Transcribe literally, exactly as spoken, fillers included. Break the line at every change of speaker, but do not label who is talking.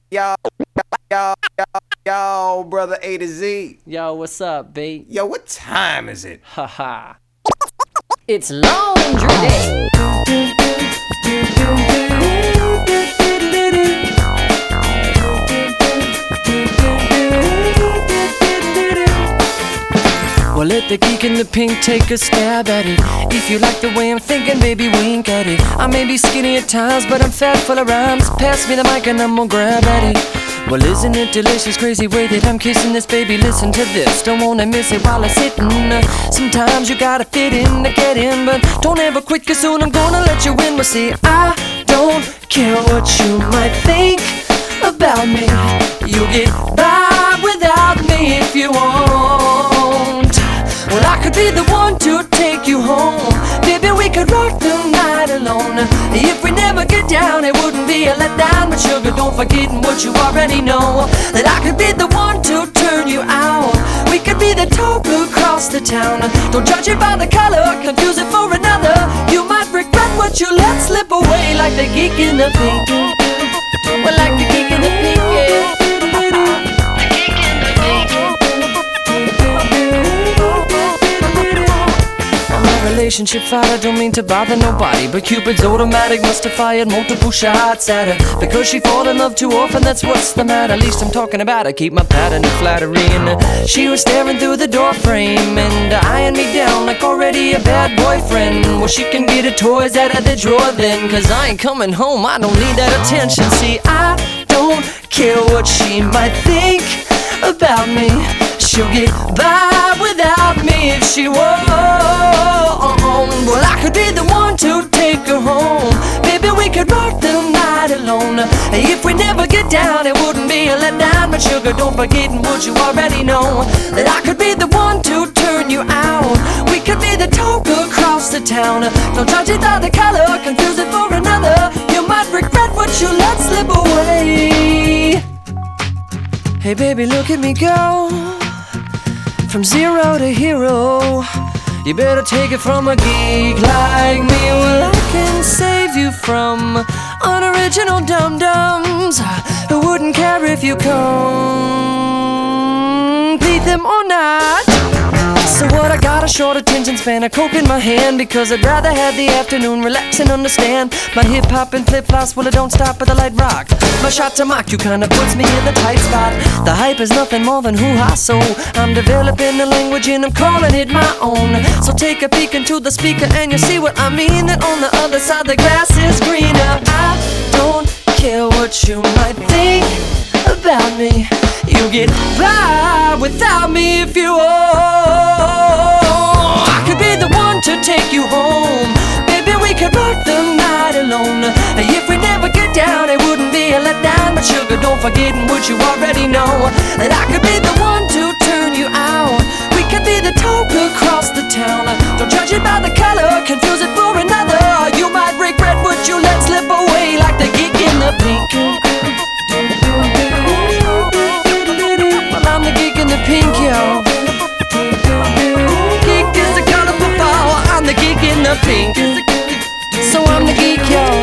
Yo, yo, yo, yo, brother A to Z.
Yo, what's up, B?
Yo, what time is it?
Haha. It's laundry day. Well, let the geek in the pink take a stab at it. If you like the way I'm thinking, baby, wink at it. I may be skinny at times, but I'm fat full of rhymes. Pass me the mic and I'm gonna grab at it. Well, isn't it delicious, crazy way that I'm kissing this, baby? Listen to this, don't wanna miss it while I'm sitting. uh, Sometimes you gotta fit in to get in, but don't ever quit, cause soon I'm gonna let you in. Well, see, I don't care what you might think about me. You get by without me if you want. Well, I could be the one to take you home. Baby, we could rock the night alone. If we never get down, it wouldn't be a letdown. But sugar, don't forget what you already know, that I could be the one to turn you out. We could be the talk across the town. Don't judge it by the color, confuse it for another. You might regret what you let slip away, like the geek in the pink. Well, like the geek in the pink, yeah. Relationship fighter, don't mean to bother nobody, but Cupid's automatic must have fired multiple shots at her, because she fall in love too often, that's what's the matter. At least I'm talking about I keep my pattern of flattery. And she was staring through the door frame and eyeing me down like already a bad boyfriend. Well, she can get her toys out of the drawer then, cause I ain't coming home, I don't need that attention. See, I don't care what she might think about me. She'll get by without me if she won't. Well, I could be the one to take her home. Baby, we could rock the night alone. If we never get down, it wouldn't be a letdown. But sugar, don't forget what you already know, that I could be the one to turn you out. We could be the talk across the town. Don't judge it by the color, confuse it for another. You might regret what you let slip away. Hey baby, look at me go, from zero to hero. You better take it from a geek like me. Well, I can save you from unoriginal dum-dums who wouldn't care if you complete them or not. So what, I got a short attention span, a coke in my hand, because I'd rather have the afternoon relax and understand. My hip-hop and flip-flops, well, it don't stop at the light rock. My shot to mock you kinda puts me in the tight spot. The hype is nothing more than hoo-ha, so I'm developing the language and I'm calling it my own. So take a peek into the speaker and you'll see what I mean, that on the other side the grass is greener. I don't care what you might think about me. You get by without me if you want. I could be the one to take you home. Baby, we could rock the night alone. If we never get down, it wouldn't be a letdown. But sugar, don't forget what you already know, that I could be the one to turn you out. We could be the talk across the town. Don't judge it by the color, confuse it for another. You might regret what you let slip away, like the geek in the pink. I'm the geek in the pink, yo. Geek is the colorful flower. I'm the geek in the pink. So I'm the geek, yo.